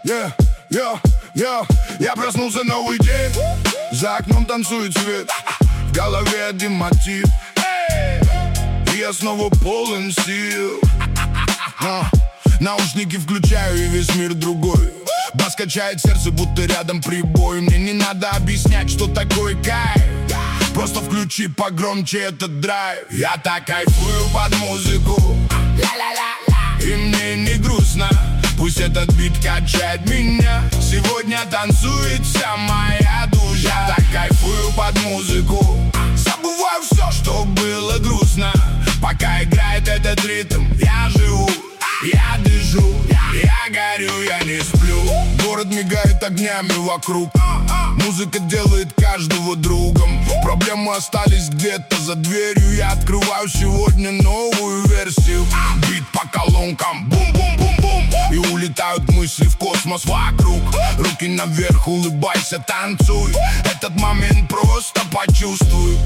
Я проснулся, новый день. За окном танцует свет, в голове один мотив. И я снова полон сил. Наушники включаю, и весь мир другой. Бас качает сердце, будто рядом прибой. Мне не надо объяснять, что такое кайф. Просто включи погромче этот драйв. Я так кайфую под музыку, и мне не грустно. Пусть этот бит качает меня. Сегодня танцует вся моя душа. Я так кайфую под музыку, забываю все, что было грустно. Пока играет этот ритм, я живу, я дышу, я горю, я не сплю. Город мигает огнями вокруг, музыка делает каждого другом. Проблемы остались где-то за дверью. Я открываю сегодня новую версию. Бит по колонкам, бум-бум-бум-бум, и улетают мысли в космос вокруг. Руки наверх, улыбайся, танцуй. Этот момент просто почувствуй.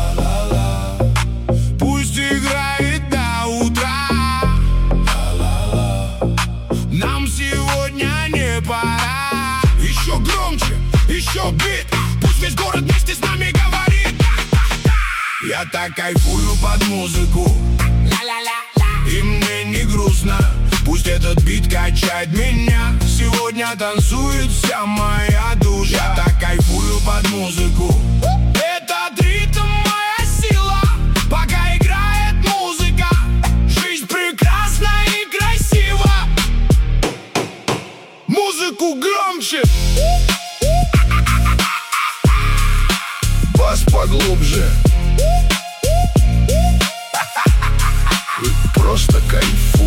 Пусть играет до утра. Нам сегодня не пора. Еще громче, еще бит. Пусть весь город вместе с нами говорит. Я так кайфую под музыку, и мне не грустно. Пусть этот бит качает меня. Сегодня танцует вся моя душа. Я так кайфую под музыку. Этот ритм моя сила. Пока играет музыка, жизнь прекрасна и красива. Музыку громче, бас поглубже. Вы просто кайфуете.